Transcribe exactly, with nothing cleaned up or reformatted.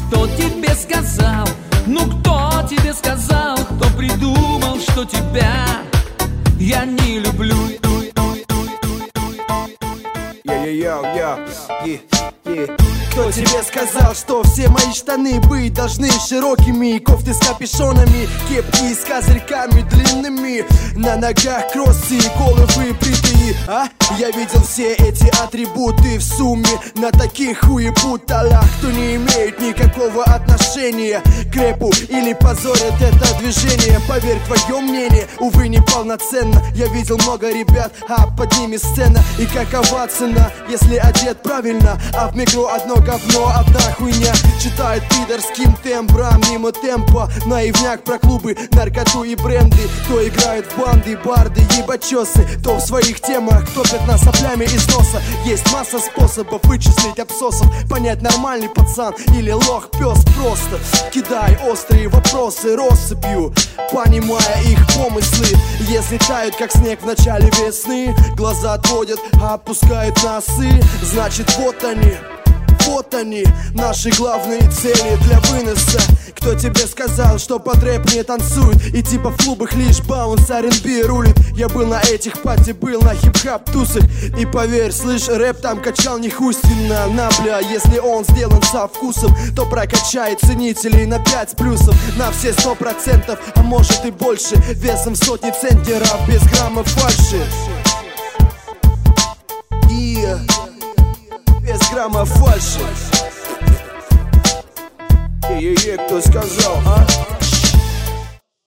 Кто тебе сказал? Ну кто тебе сказал? Кто придумал, что тебя я не люблю? Кто тебе сказал, что все мои штаны быть должны широкими? Кофты с капюшонами, кепки с козырьками длинными, на ногах кроссы и головы бритые, а? Я видел все эти атрибуты в сумме на таких хуепуталах, кто не имеет никакого отношения к рэпу или позорит это движение. Поверь, твое мнение, увы, неполноценно. Я видел много ребят, а под ними сцена. И какова цена, если одет правильно, а в микро одно говно, одна хуйня. Читает пидорским тембром мимо темпа наивняк про клубы, наркоту и бренды. Кто играет в банды, барды, ебачосы, кто в своих темах топит нас соплями из носа. Есть масса способов вычислить абсосов, понять, нормальный пацан или лох пес. Просто кидай острые вопросы россыпью, понимая их помыслы. Если тают, как снег в начале весны, глаза отводят, опускают носы, значит вот они, вот они, наши главные цели для выноса. Кто тебе сказал, что под рэп не танцуют и типа в клубах лишь баунс ар энд би рулит? Я был на этих пати, был на хип-хап тусах, и поверь, слышь, рэп там качал не хустина на, бля. Если он сделан со вкусом, то прокачает ценителей на пять плюсов, на все сто процентов, а может и больше, весом в сотни центнеров, без грамма фальши. Yeah. Без грамма фальши. Е-е-е, кто сказал, а?